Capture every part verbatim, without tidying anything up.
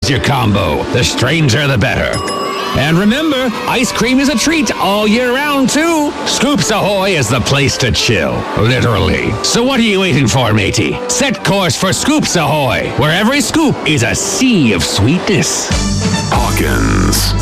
your combo. The stranger, the better. And remember, ice cream is a treat all year round, too. Scoops Ahoy is the place to chill, literally. So what are you waiting for, matey? Set course for Scoops Ahoy, where every scoop is a sea of sweetness. Hawkins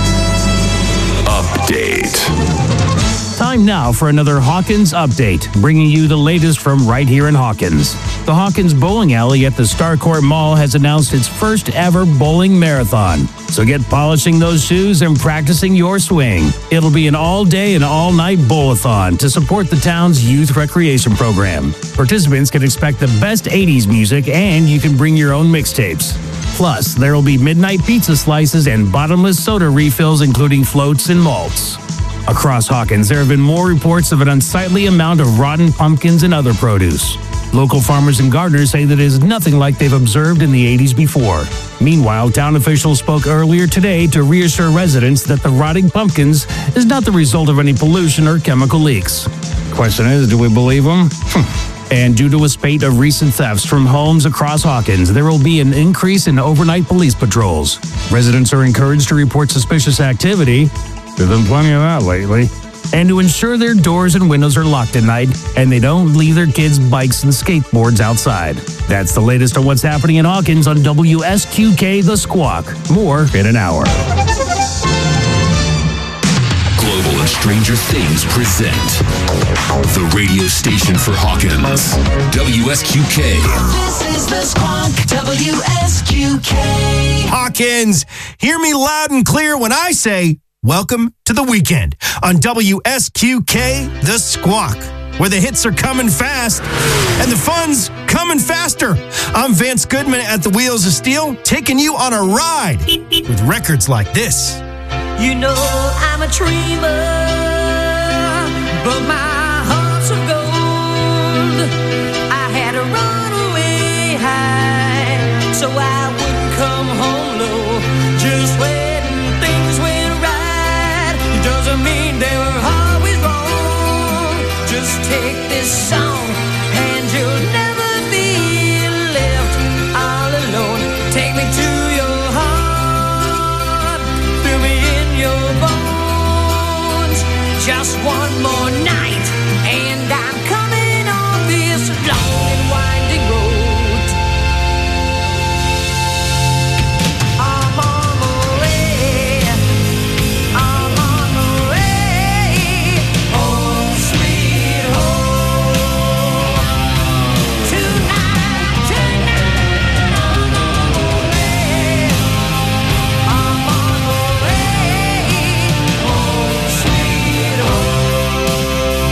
Update. Time now for another Hawkins Update, bringing you the latest from right here in Hawkins. The Hawkins Bowling Alley at the Starcourt Mall has announced its first ever bowling marathon. So get polishing those shoes and practicing your swing. It'll be an all-day and all-night bowl-a-thon to support the town's youth recreation program. Participants can expect the best eighties music, and you can bring your own mixtapes. Plus, there will be midnight pizza slices and bottomless soda refills, including floats and malts. Across Hawkins, there have been more reports of an unsightly amount of rotten pumpkins and other produce. Local farmers and gardeners say that it is nothing like they've observed in the eighties before. Meanwhile, town officials spoke earlier today to reassure residents that the rotting pumpkins is not the result of any pollution or chemical leaks. Question is, do we believe them? And due to a spate of recent thefts from homes across Hawkins, there will be an increase in overnight police patrols. Residents are encouraged to report suspicious activity. There's been plenty of that lately. And to ensure their doors and windows are locked at night and they don't leave their kids' bikes and skateboards outside. That's the latest on what's happening in Hawkins on W S Q K The Squawk. More in an hour. Global and Stranger Things present the radio station for Hawkins, W S Q K. This is The Squawk, W S Q K. Hawkins, hear me loud and clear when I say, welcome to the weekend on W S Q K The Squawk, where the hits are coming fast and the fun's coming faster. I'm Vance Goodman at the Wheels of Steel, taking you on a ride with records like this. You know I'm a dreamer, but my heart's of gold. I had to run away high, so I wouldn't come home low. Just when things went right, it doesn't mean they were always wrong. Just take this song and you'll never be left all alone. Take me to your heart, fill me in your bones. Just one more night and I'm coming on this long and winding road. I'm on my way, I'm on my way, home sweet home. Tonight, tonight, I'm on my way, I'm on my way, home sweet home.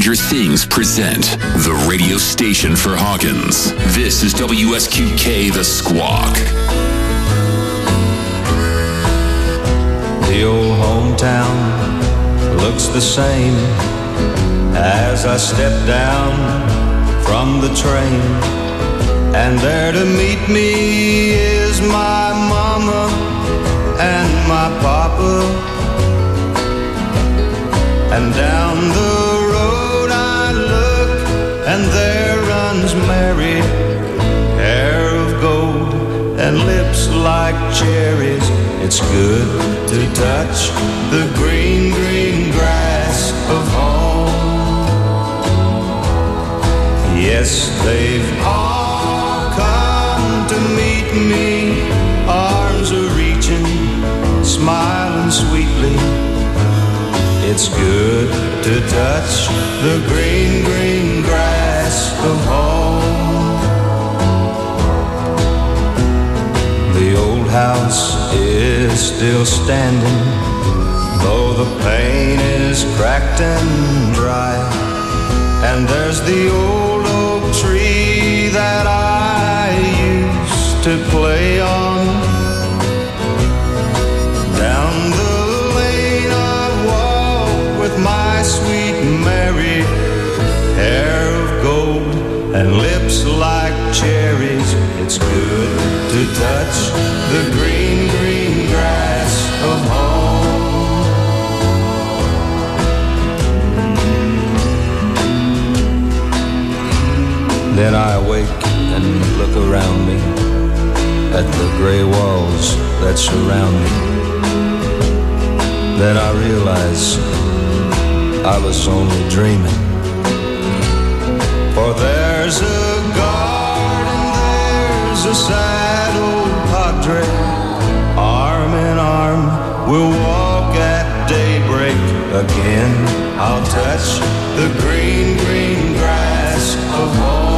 Stranger Things present the radio station for Hawkins. This is W S Q K The Squawk. The old hometown looks the same as I step down from the train, and there to meet me is my mama and my papa. And down the road I look, and there runs Mary, hair of gold and lips like cherries. It's good to touch the green, green grass of home. Yes, they've all come to meet me. Arms are reaching, smiling sweetly. It's good to touch the green, green grass of home. The old house is still standing, though the paint is cracked and dry. And there's the old oak tree that I used to play on. Down the my sweet Mary, hair of gold and lips like cherries. It's good to touch the green, green grass of home. Then I wake and look around me at the gray walls that surround me. Then I realize I was only dreaming. For there's a garden, there's a sad old padre. Arm in arm, we'll walk at daybreak again. I'll touch the green, green grass of home.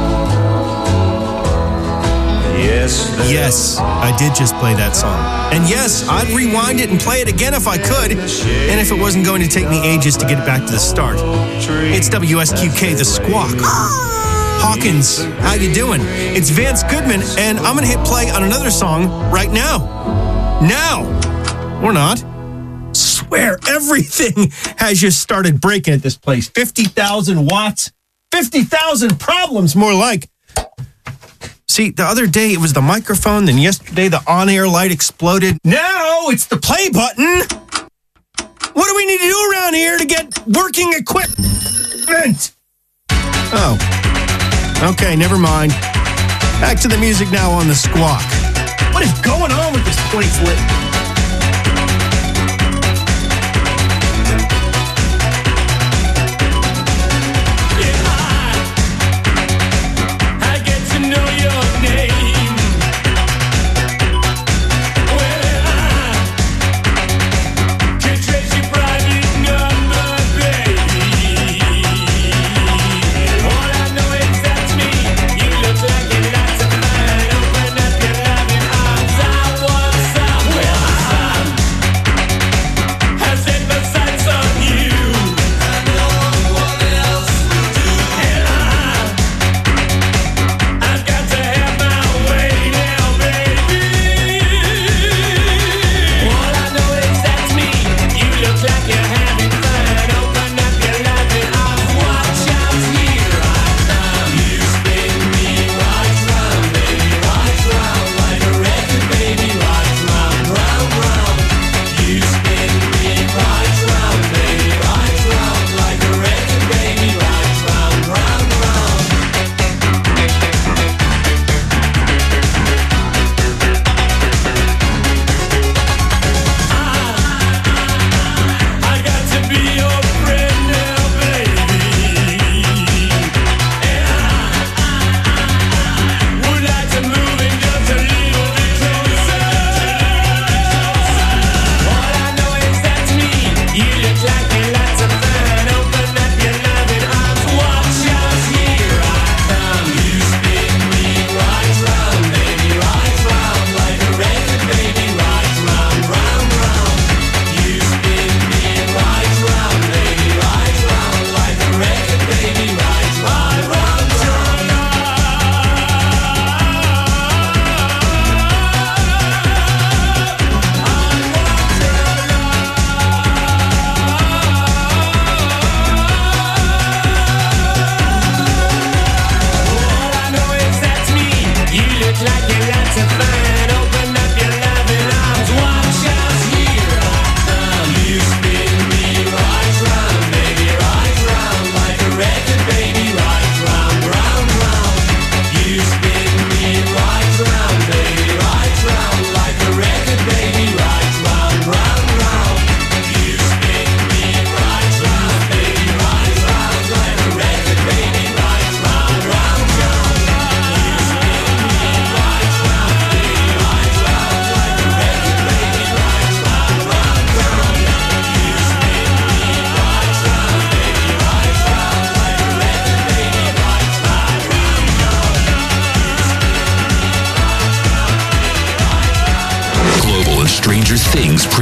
Yes, yes, I did just play that song. And yes, I'd rewind it and play it again if I could, and if it wasn't going to take me ages to get it back to the start. It's W S Q K The Squawk. Hawkins, how you doing? It's Vance Goodman, and I'm going to hit play on another song right now. Now! Or not. Swear, everything has just started breaking at this place. fifty thousand watts. fifty thousand problems, more like. See, the other day it was the microphone, then yesterday the on-air light exploded. Now it's the play button. What do we need to do around here to get working equipment? Oh. Okay, never mind. Back to the music now on The Squawk. What is going on with this place lit? Well,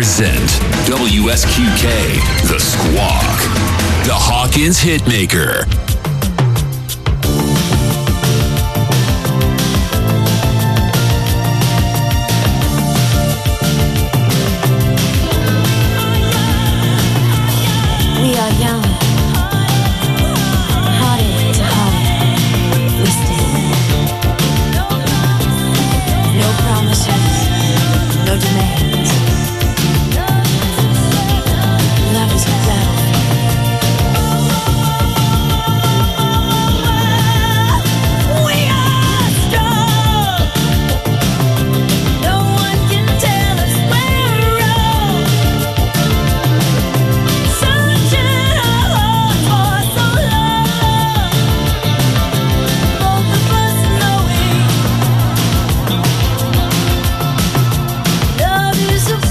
present W S Q K, The Squawk, the Hawkins Hitmaker. We are young, heartache to heartache, we stand. No promises, no demands. Love is a we are strong. No one can tell us we're wrong. Searching our hearts for so long. Both of us knowing love is a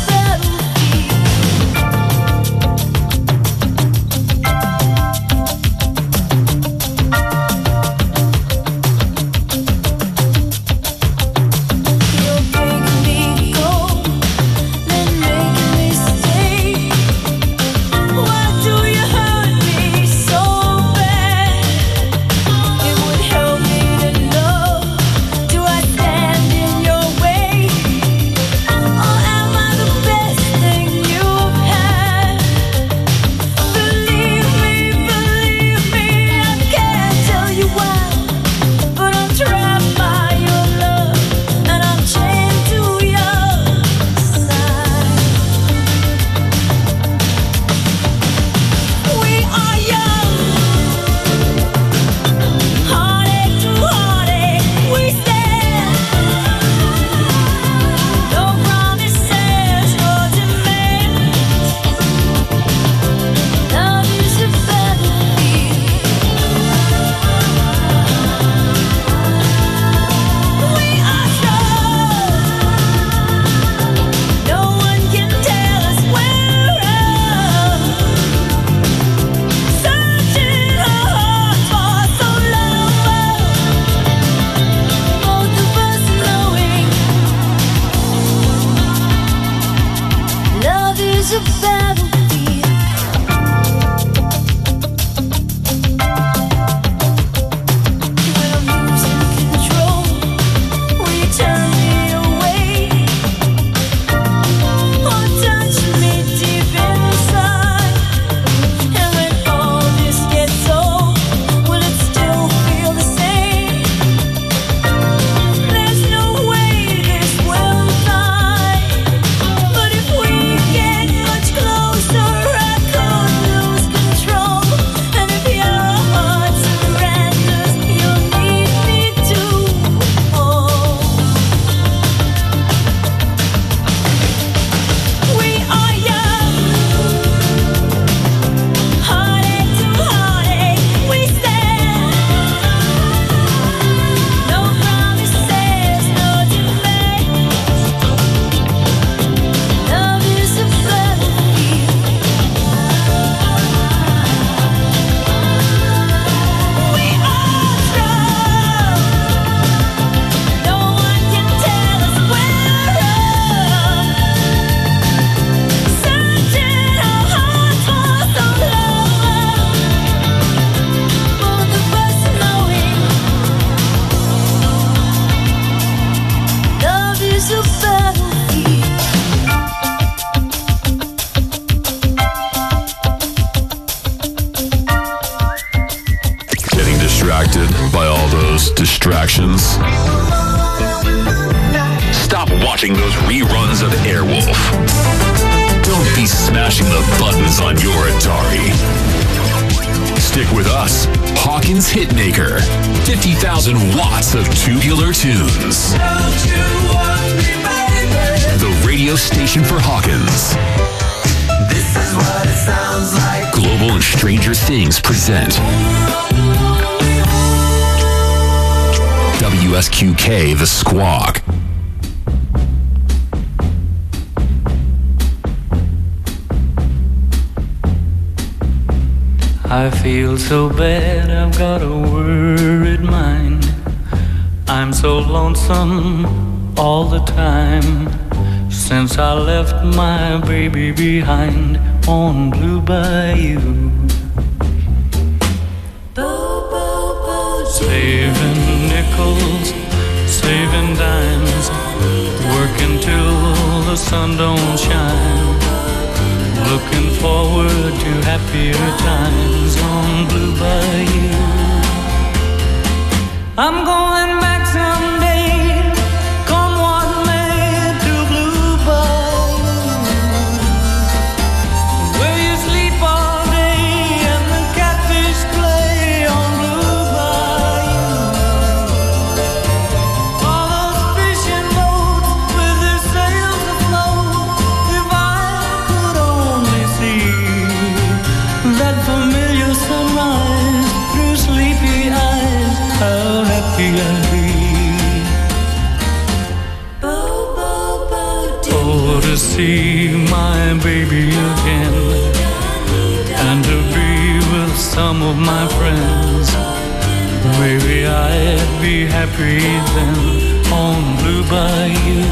by all those distractions. Stop watching those reruns of Airwolf. Don't be smashing the buttons on your Atari. Stick with us, Hawkins Hitmaker. fifty thousand watts of tubular tunes. The radio station for Hawkins. This is what it sounds like. Global and Stranger Things present W S Q K, The Squawk. I feel so bad, I've got a worried mind. I'm so lonesome all the time. since I left my baby behind on Blue Bayou. Saving nickels, saving dimes, working till the sun don't shine. Looking forward to happier times on Blue Bayou. I'm going back someday, come what may, to Blue Bayou, where you sleep all day and the catfish play on Blue Bayou. All those fishing boats with their sails afloat, if I could only see that familiar sunrise through sleepy eyes, how happy I'd be. Oh, to see my baby again, and to be with some of my friends. Maybe I'd be happy then on Blue Bayou.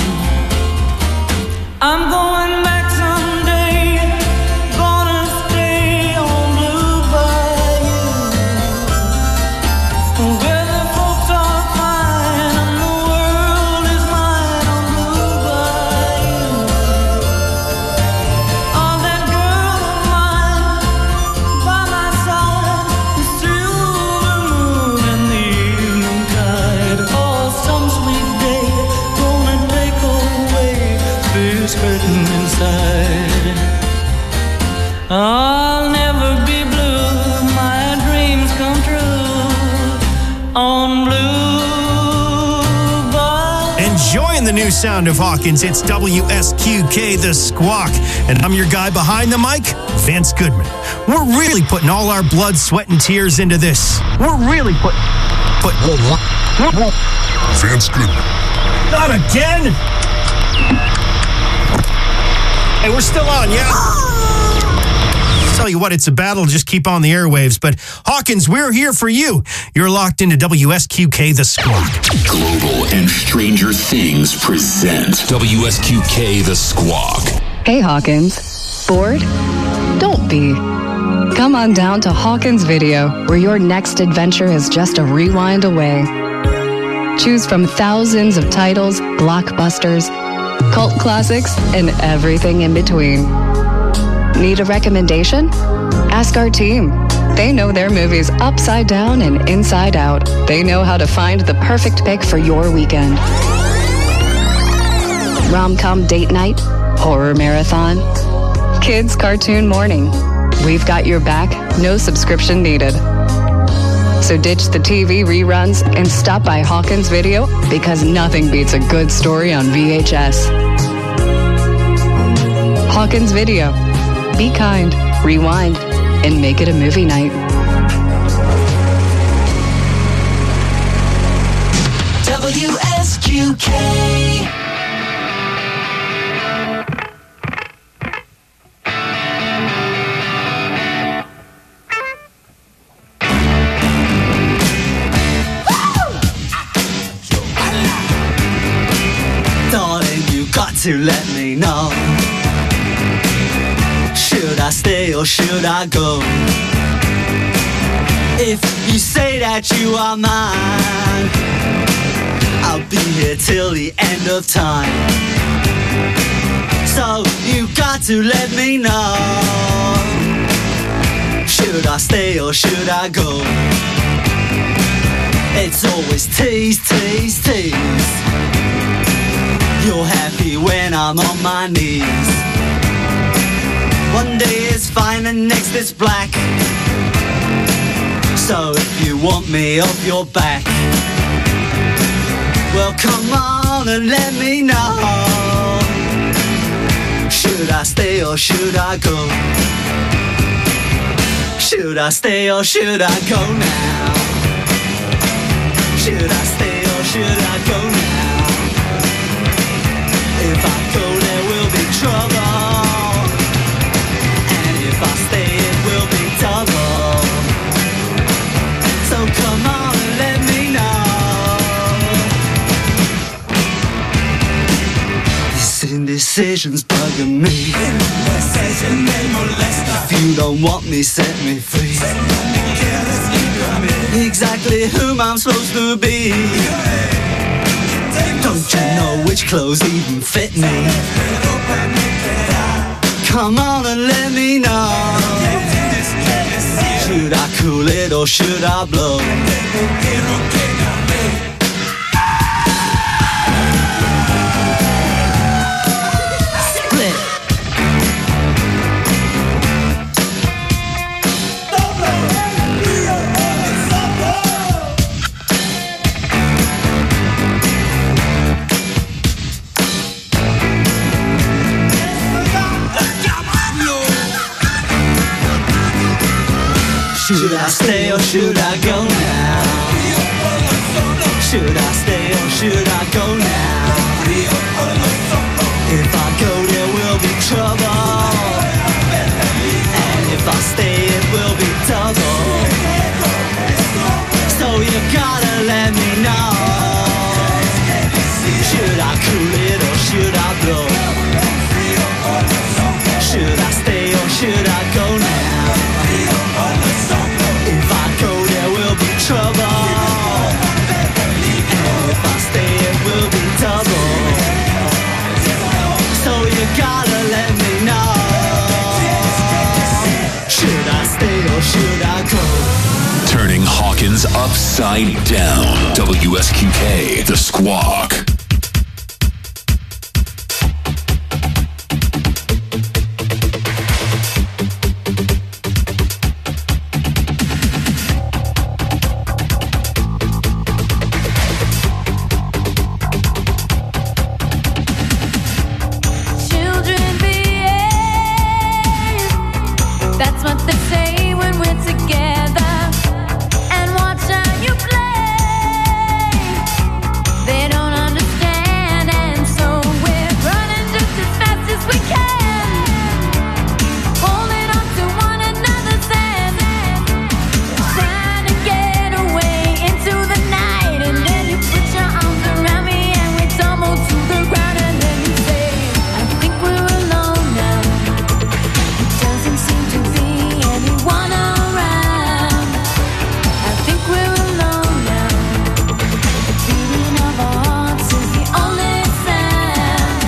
I'm going back someday, gonna stay on Blue Bayou, where the folks are fine and the world is mine on Blue Bayou. Oh, that girl of mine by my side, the silver moon and the evening tide. Oh, some sweet day gonna take away this hurting inside. I'll never be blue, my dreams come true on Blue Bayou. Enjoying the new sound of Hawkins, it's W S Q K The Squawk. And I'm your guy behind the mic, Vince Goodman. We're really putting all our blood, sweat, and tears into this. We're really put... put... Vince Goodman. Not again! Hey, we're still on, yeah? Tell you what, it's a battle. Just keep on the airwaves. But Hawkins, we're here for you. You're locked into W S Q K The Squawk. Global and Stranger Things present W S Q K The Squawk. Hey Hawkins, bored? Don't be. Come on down to Hawkins Video, where your next adventure is just a rewind away. Choose from thousands of titles, blockbusters, cult classics, and everything in between. Need a recommendation? Ask our team. They know their movies upside down and inside out. They know how to find the perfect pick for your weekend. Rom-com date night, horror marathon, kids cartoon morning. We've got your back, no subscription needed. So ditch the T V reruns and stop by Hawkins Video, because nothing beats a good story on V H S. Hawkins Video. Be kind, rewind, and make it a movie night. W S Q K. Darling, you got to let me know. Should I stay or should I go? If you say that you are mine, I'll be here till the end of time. So you got to let me know. Should I stay or should I go? It's always tease, tease, tease. You're happy when I'm on my knees. One day is fine and next is black. So if you want me off your back, well come on and let me know. Should I stay or should I go? Should I stay or should I go now? Should I stay or should I go now? If I go there will be trouble, and if I stay it will be double. So come on and let me know. This is indecision's bugging me. If you don't want me, set me free. Exactly whom I'm supposed to be. Don't you know which clothes even fit me? Come on and let me know. Should I cool it or should I blow? Split. Should I stay or should I go now? Should I stay or should I go now? If I go there will be trouble, and if I stay it will be double. So you gotta let me know. Should I cool it or should I blow? Should I stay or should I go now? If I go there will be trouble, and if I stay it will be double. So you gotta let me know. Should I stay or should I go? Turning Hawkins upside down. W S Q K, The Squawk. They don't understand, and so we're running just as fast as we can, holding on to one another's hands, trying to get away into the night. And then you put your arms around me and we tumble to the ground, and then you say, I think we're alone now. It doesn't seem to be anyone around. I think we're alone now. The beating of our hearts is the only sound.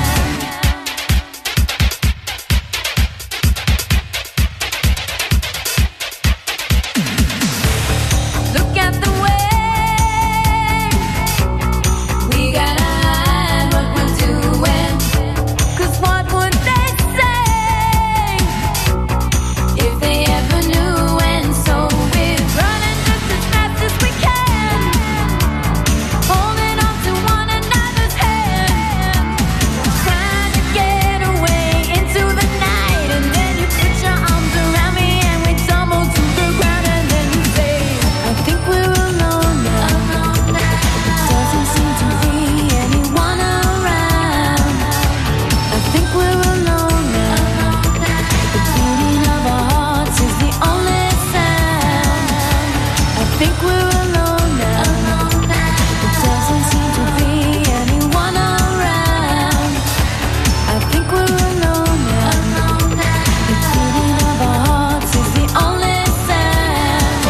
Look at the way we gotta hide what we're doing. 'Cause what would they say if they ever knew? And so we're running just as fast as we can, holding on to one another's hand, trying to get away into the night. And then you put your arms around me and we tumble to the ground, and then you say, I think we're alone now. It doesn't seem to be anyone around. I think we're alone now. The beating of our hearts is the only sound. I think we're alone now. It doesn't seem to be anyone around. I think we're alone now. The beating of our hearts is the only sound.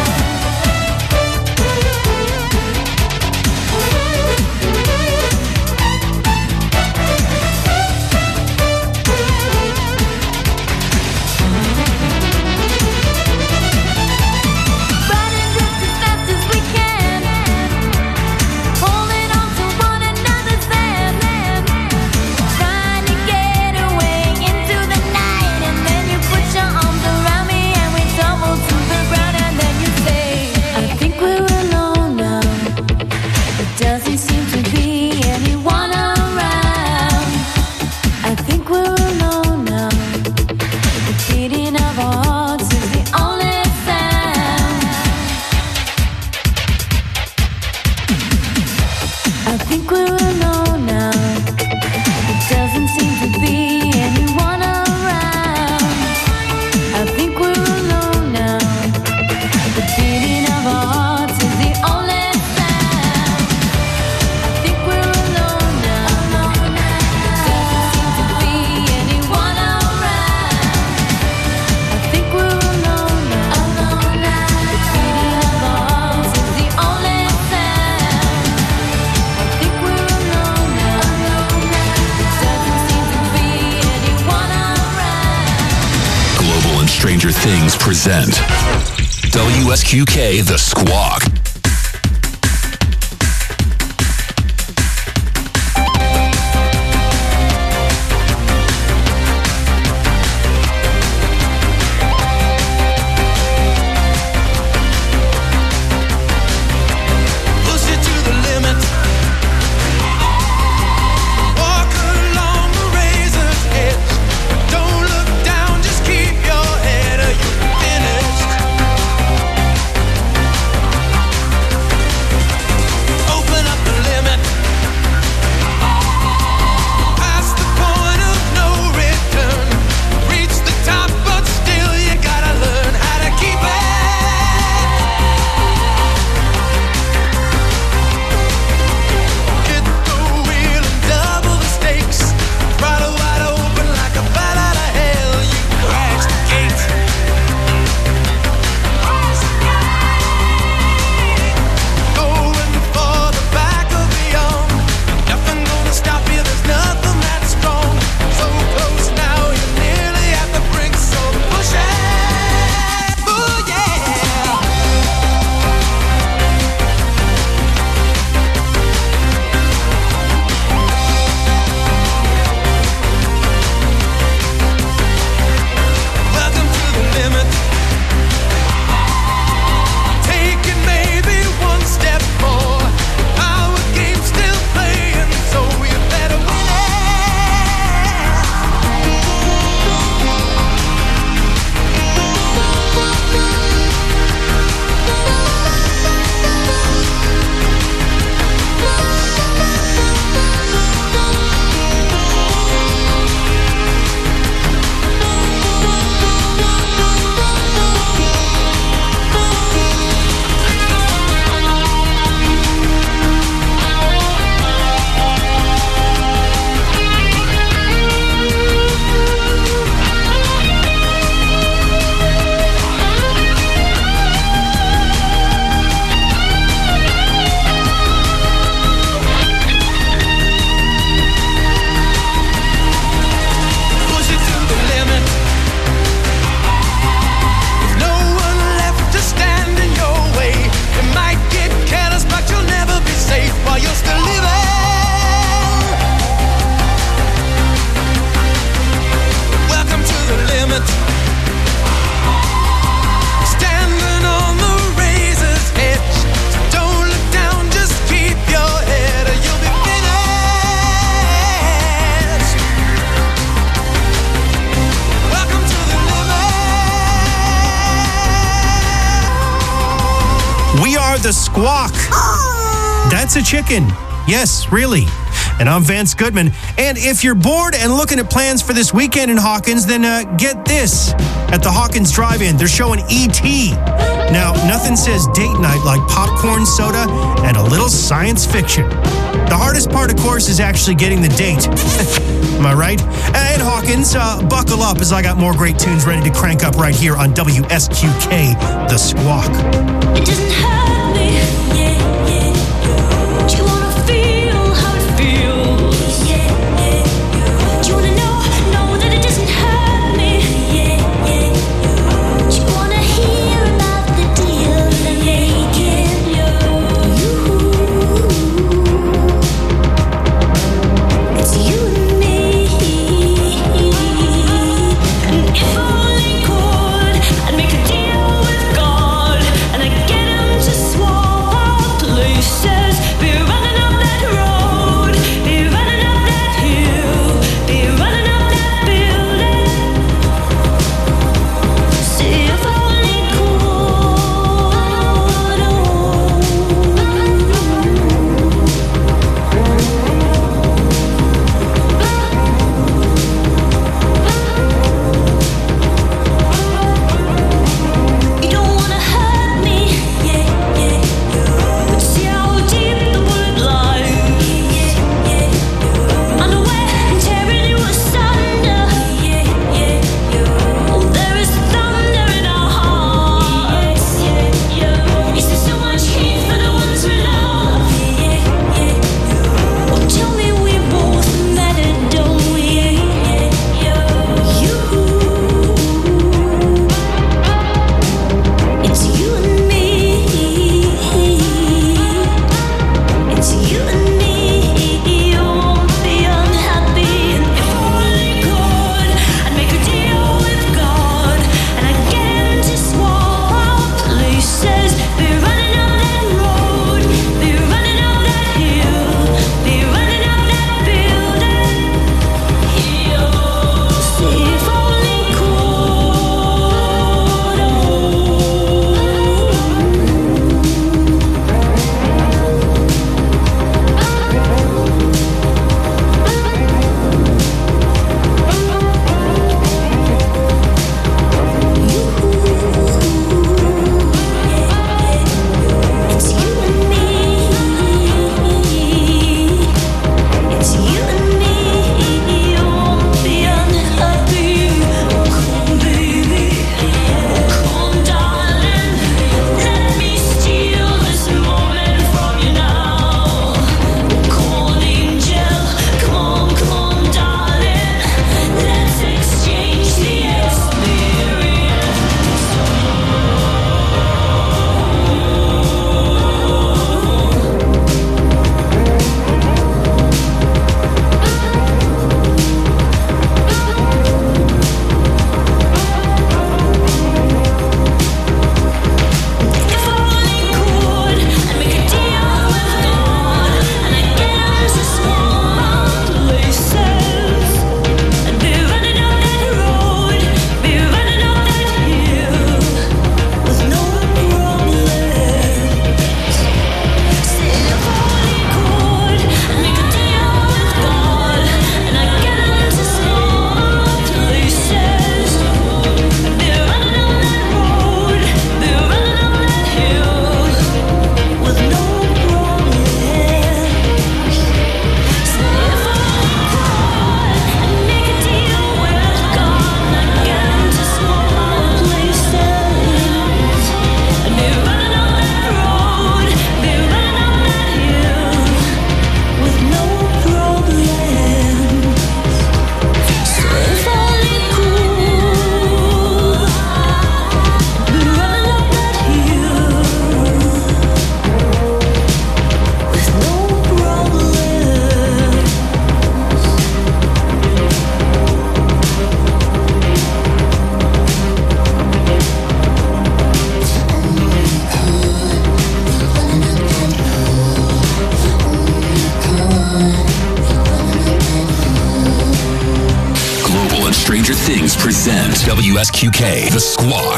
Running just as fast as we can, Stranger Things present W S Q K The Squawk. The Squawk. That's a chicken. Yes, really. And I'm Vance Goodman. And if you're bored and looking at plans for this weekend in Hawkins, then uh, get this. At the Hawkins Drive-In, they're showing E T Now, nothing says date night like popcorn, soda, and a little science fiction. The hardest part, of course, is actually getting the date. Am I right? And Hawkins, uh, buckle up as I got more great tunes ready to crank up right here on W S Q K, The Squawk. It doesn't hurt me, yeah, yeah. Do you wanna feel how it feels? Yeah, yeah. Do you wanna know, know that it doesn't hurt me? Yeah, yeah. Do you wanna hear about the deal they're making? You, it's you and me. And if only could, I'd make a deal with God, and I get him to swear. Things present W S Q K, The Squawk.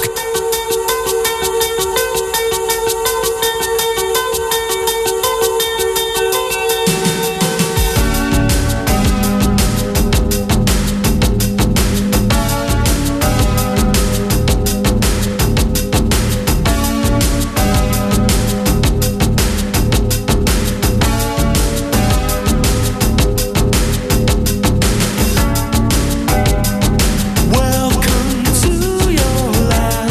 Welcome to your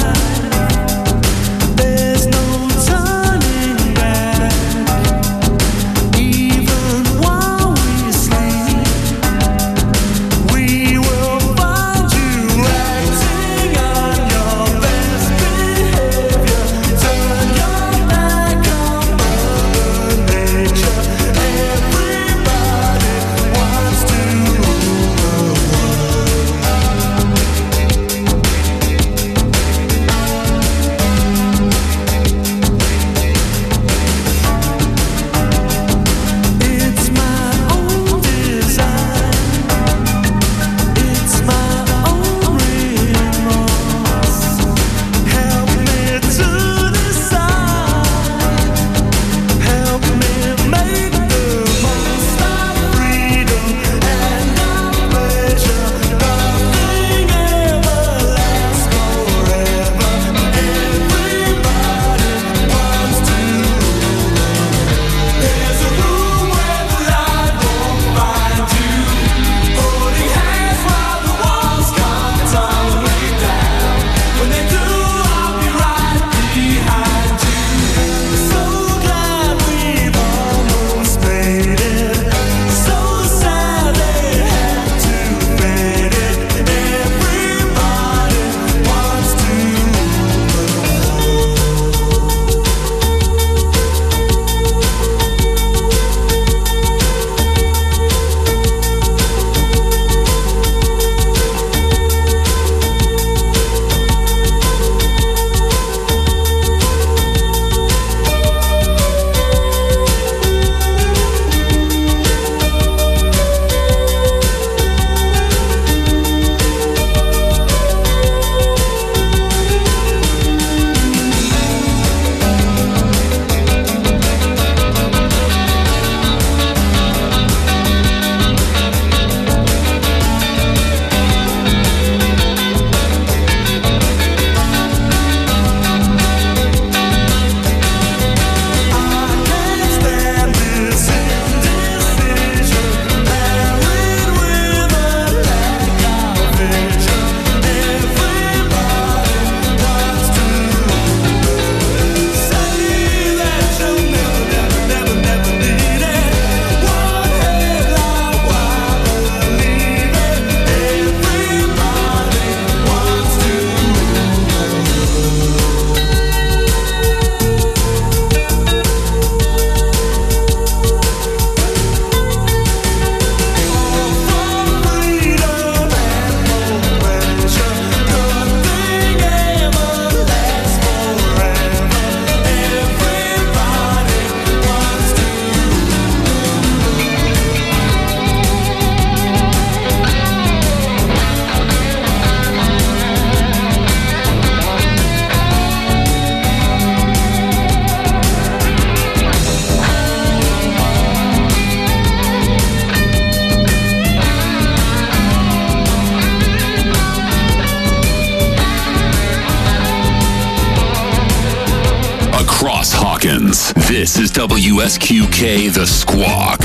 Hawkins. This is W S Q K The Squawk.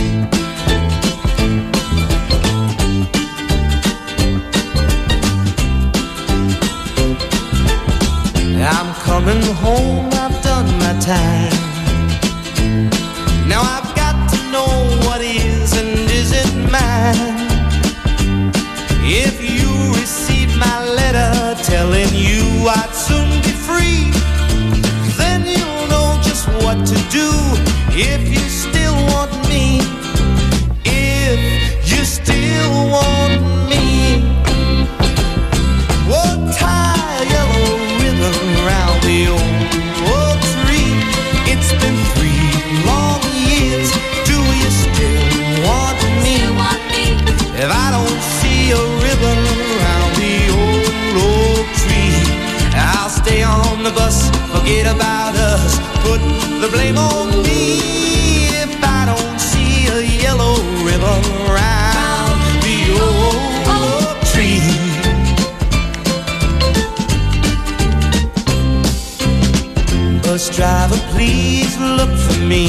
I'm coming home, I've done my time. Now I've got to know what is and isn't mine. If you receive my letter telling you I'd soon be free, then you'll know just what to do if you still want me. If you still want me, oh, tie a yellow ribbon around the old, old tree. It's been three long years. Do you still want me? If I don't see a ribbon around the the blame on me if I don't see a yellow ribbon around the old tree. Bus driver, please look for me,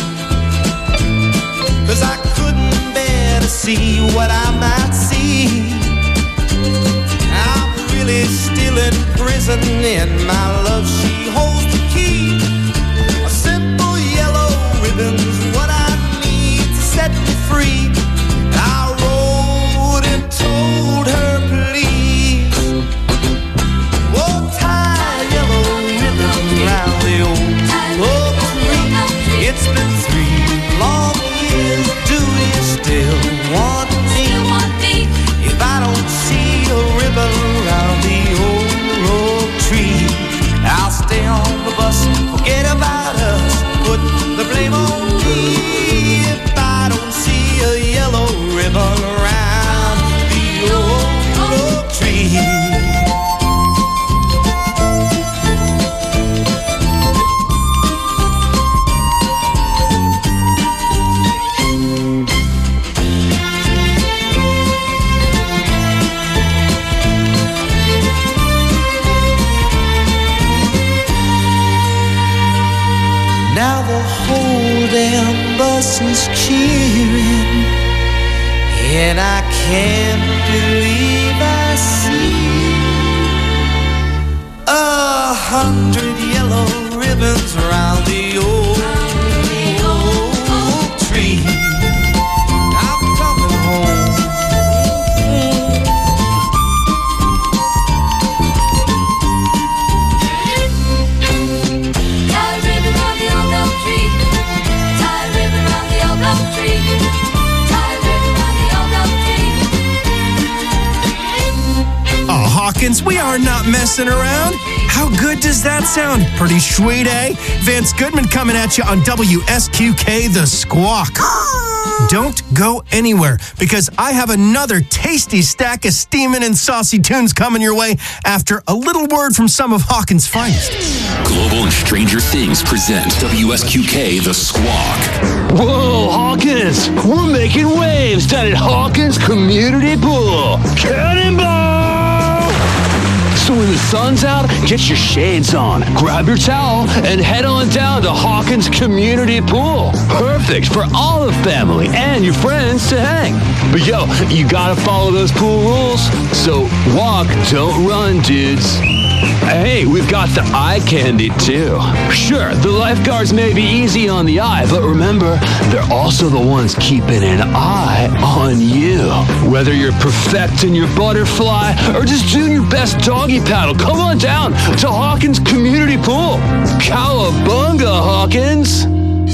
'cause I couldn't bear to see what I might see. I'm really still in prison and my love, she holds the key. A simple yellow ribbon's what I need to set me free. I wrote and told her, please, oh, tie a yellow ribbon round the old oak tree. It's been three long years. Do you still want me? If I don't see a ribbon round the old oak tree, I'll stay on the bus, forget about us, put the blame on me if I don't see a yellow ribbon around the old oak tree. Now the whole damn bus is cheering, and I can't believe I see a hundred yellow ribbons around the old, old tree. I'm coming home. Oh, Hawkins, we are not messing around. How good does that sound? Pretty sweet, eh? Vance Goodman coming at you on W S Q K The Squawk. Don't go anywhere, because I have another tasty stack of steaming and saucy tunes coming your way after a little word from some of Hawkins' finest. Global and Stranger Things present W S Q K The Squawk. Whoa, Hawkins! We're making waves down at Hawkins Community Pool. Cannonball! So when the sun's out, get your shades on, grab your towel, and head on down to Hawkins Community Pool. Perfect for all the family and your friends to hang. But yo, you gotta follow those pool rules. So walk, don't run, dudes. Hey, we've got the eye candy too. Sure, the lifeguards may be easy on the eye, but remember, they're also the ones keeping an eye on you. Whether you're perfecting your butterfly or just doing your best doggy paddle, come on down to Hawkins Community Pool. Cowabunga, Hawkins!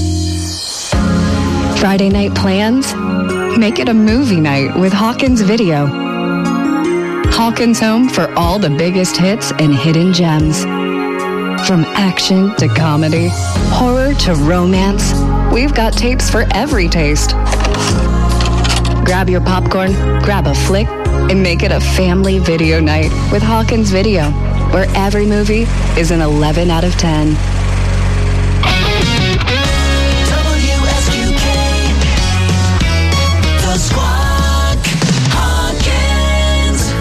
Friday night plans? Make it a movie night with Hawkins Video. Hawkins home for all the biggest hits and hidden gems. From action to comedy, horror to romance, we've got tapes for every taste. Grab your popcorn, grab a flick, and make it a family video night with Hawkins Video, where every movie is an eleven out of ten. W S Q K, The Squawk, Hawkins.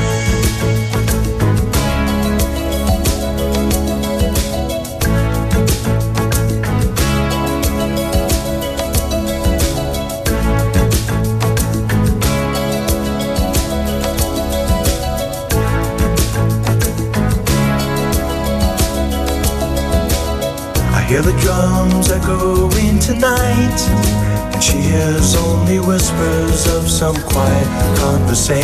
Hear the drums echoing tonight, and she hears only whispers of some quiet conversation.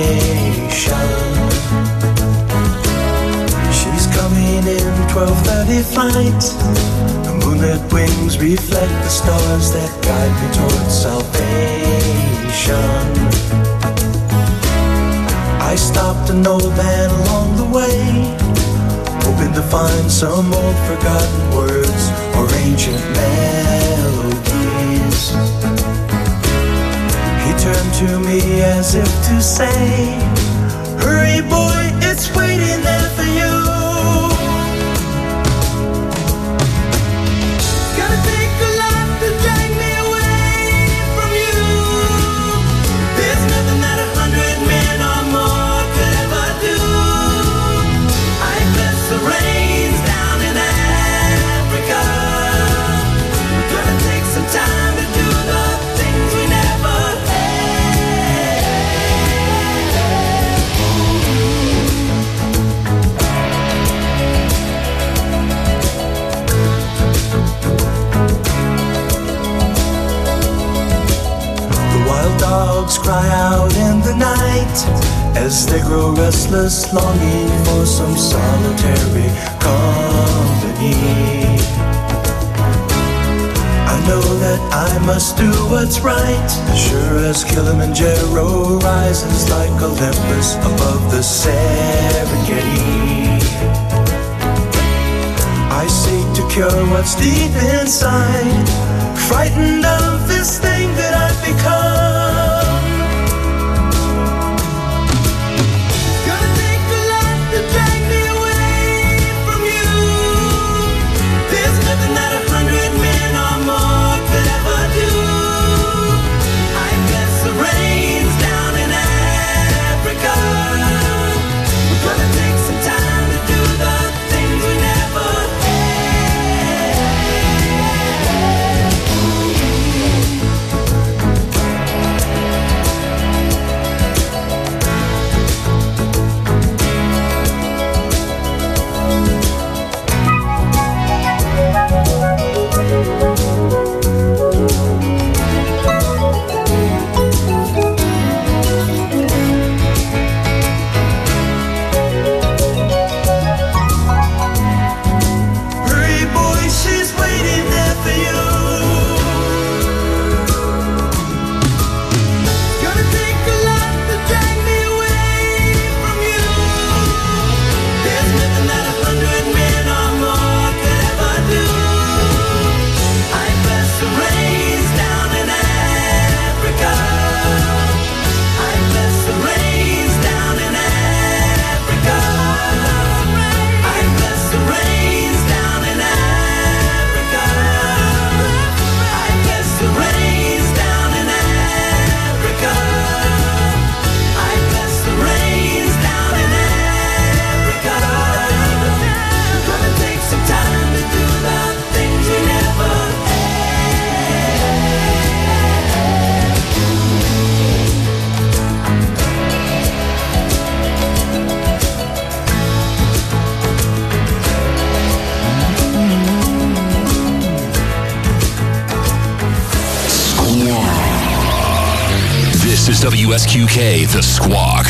She's coming in twelve thirty flight. The moonlit wings reflect the stars that guide me towards salvation. I stopped an old man along the way, hoping to find some old forgotten words or ancient melodies. He turned to me as if to say, hurry boy, it's waiting there for you. Gotta cry out in the night as they grow restless, longing for some solitary company. I know that I must do what's right, as sure as Kilimanjaro rises like Olympus above the Serengeti. I seek to cure what's deep inside, frightened of this thing that I've become. Gonna take a lot to drag me away from you. There's nothing that a hundred men or more could ever do. I guess the rain's down in Africa. We're gonna take some time to do the things we never This is W S Q K, The Squawk.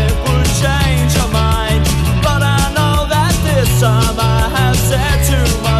Time I have said too much.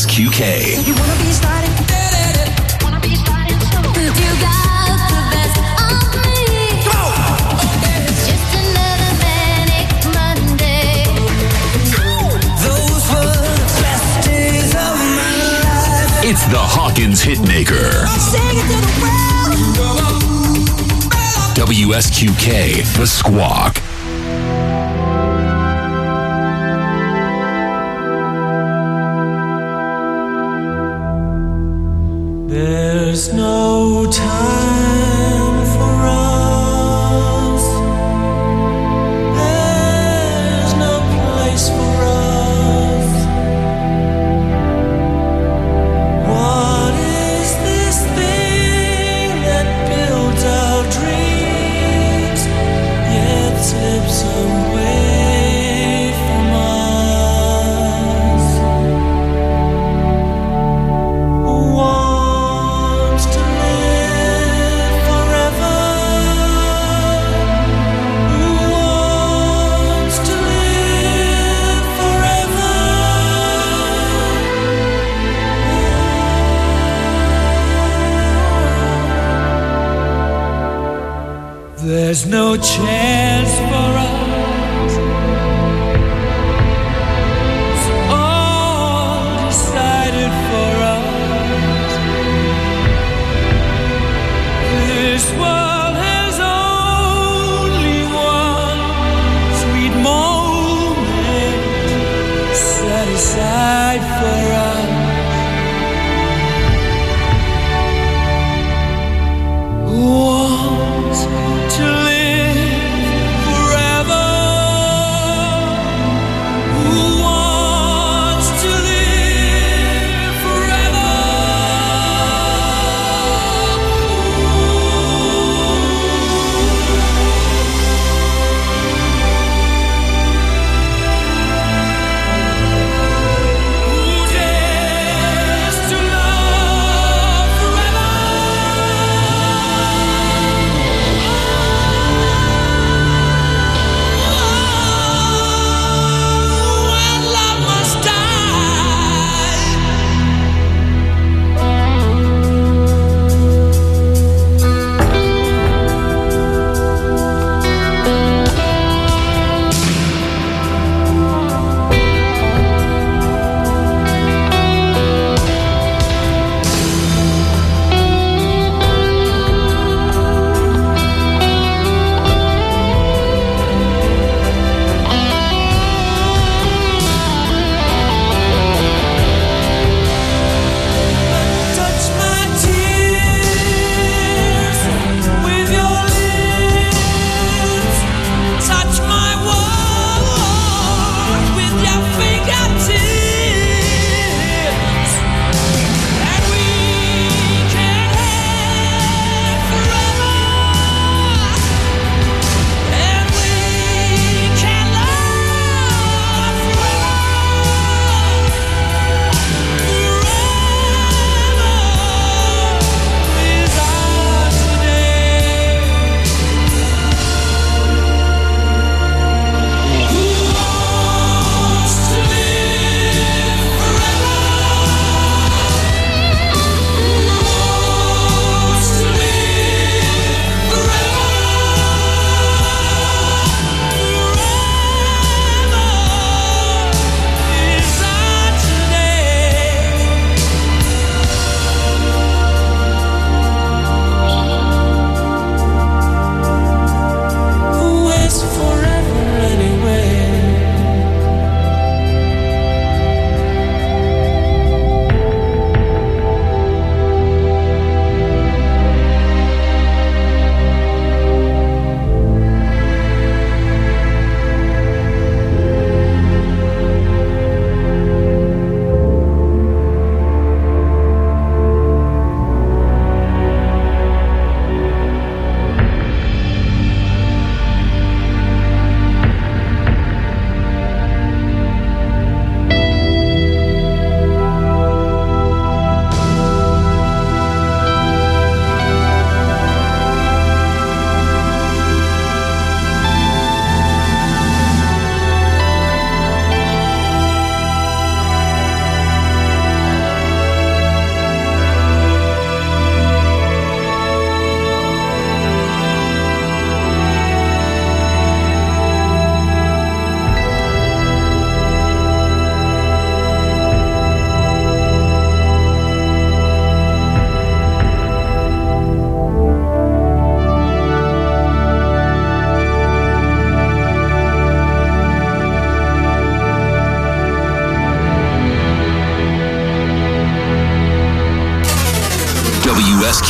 S Q K. You wanna be starting? Wanna be starting soon? You got the best of me. Go! It's just another manic Monday. Those were the best days of my life. It's the Hawkins Hitmaker. Sing it to the world. W S Q K, The Squawk. There's no time for us. There's no place for us. What is this thing that builds our dreams yet slips away from us? Wants to live forever. Who wants to live forever? There's no chance for us. It's all decided for us. This world has only one sweet moment set aside for us. Who wants to live forever?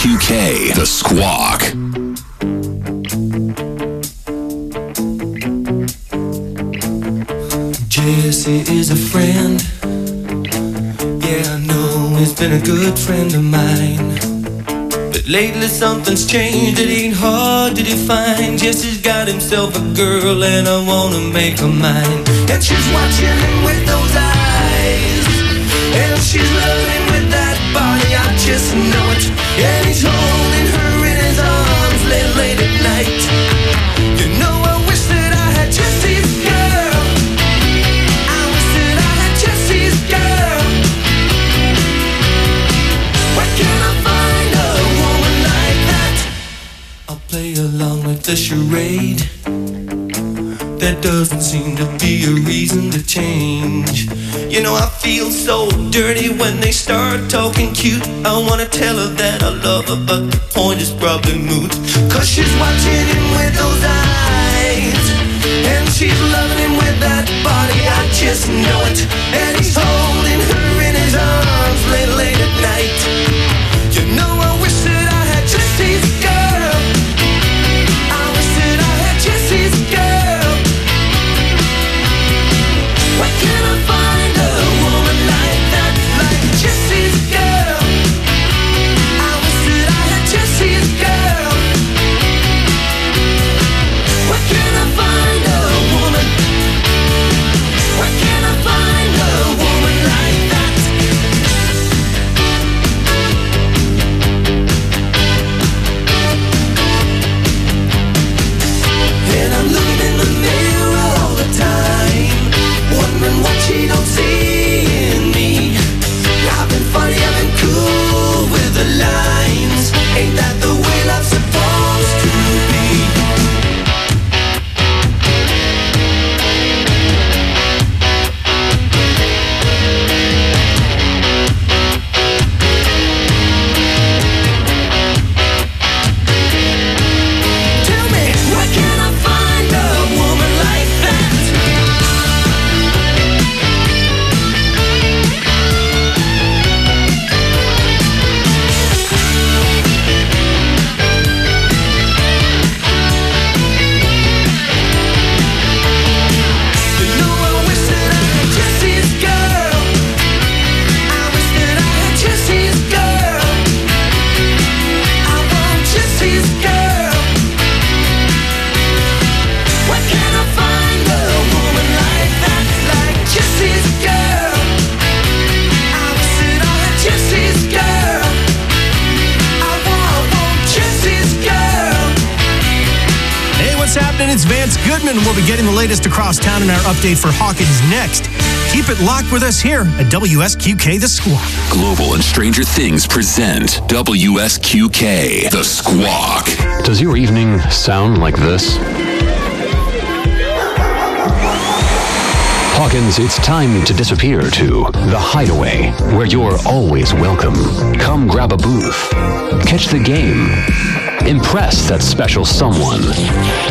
Q K, The Squawk. Jesse is a friend. Yeah, I know he's been a good friend of mine. But lately something's changed, it ain't hard to define. Jesse's got himself a girl and I wanna make her mine. And she's watching him with those eyes, and she's loving with that body, I just know it. And he's holding her in his arms late, late at night. You know I wish that I had Jesse's girl. I wish that I had Jesse's girl. Where can I find a woman like that? I'll play along with the charade. There doesn't seem to be a reason to change. You know I feel so dirty when they start talking cute. I wanna tell her that I love her, but the point is probably moot. Cause she's watching him with those eyes, and she's loving him with that body, I just know it. And he's holding her in his arms late, late at night. You know I wish that I had Jesse's girl. I wish that I had Jesse's girl. Where can I find a woman like that, like Jesse's girl? I wish that I had Jesse's girl. Where can I find a woman? Where can I find a woman like that? And I'm looking in the mirror all the time, wondering what she don't see in me. I've been funny, I've been cool with the lines. Ain't that the way love's supposed to be? Tell me, where can I find a woman like that? You know I wish that I had Jesse's girl. I wish that I had Jesse's girl. I want Jesse's girl. Where can I find a woman like that, like Jesse's girl? I wish that I had Jesse's girl. I want, I want Jesse's girl. Hey, what's happening? It's Vance Goodman. We'll be getting the latest across town in our update for Hawkins next. Keep it locked with us here at W S Q K The Squawk. Global and Stranger Things present W S Q K, The Squawk. Does your evening sound like this? Hawkins, it's time to disappear to The Hideaway, where you're always welcome. Come grab a booth. Catch the game. Impress that special someone.